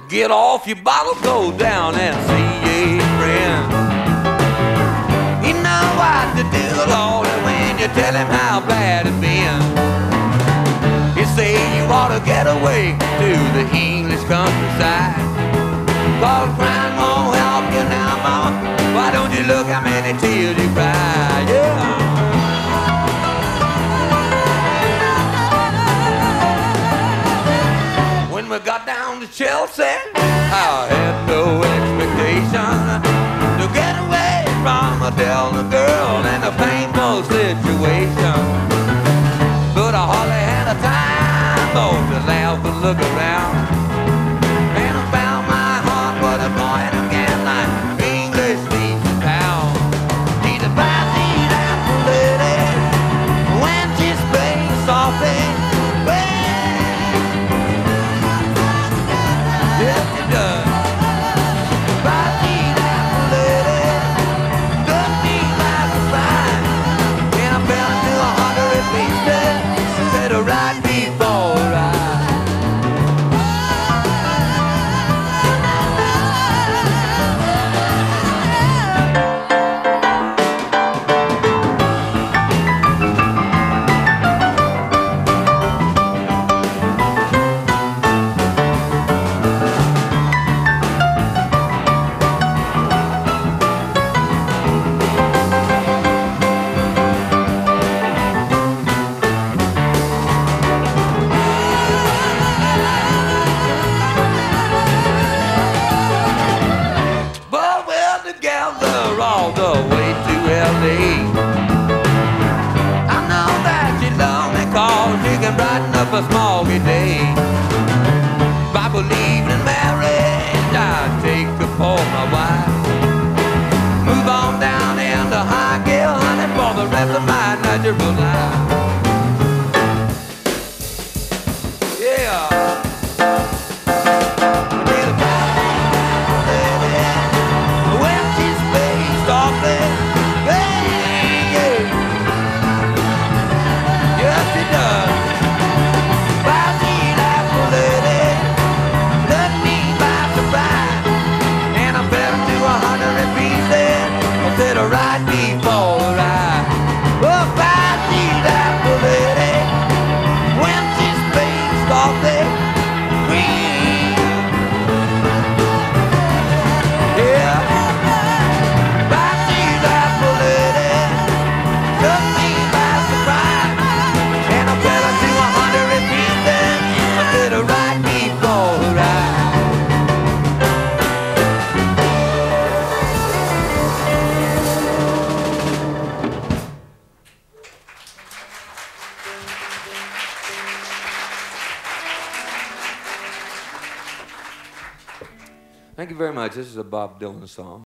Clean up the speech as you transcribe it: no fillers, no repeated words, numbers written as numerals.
Get off your bottle, go down and see a friend. You know what to do, Lord, when you tell him how bad it's been. You say you ought to get away to the English countryside. Cause crying won't help you now, mama. Why don't you look how many tears you cry? Yeah. When we got down to Chelsea, I had no expectation to get away from a Delta girl and a painful situation. But I hardly had a time though to laugh and look around. And I found my heart was a point again like English needs a pound. She's a five-seat apple lady when she's playing softly. Yes, it does. Five-seat apple lady, good me like a spine. And I fell into 100 pieces. Said a right before right. Together all the way to L.A. I know that you love me cause you can brighten up a smoggy day. If I believed in marriage, I'd take her for my wife. Move on down into Highgale, honey, for the rest of my natural life. Yeah. Right before right. Oh, five-seat apple lady when she's playing softly green. Yeah. Five-seat apple lady took me by surprise. And I fell into 100 pieces. I did a right before right. Thank you very much. This is a Bob Dylan song.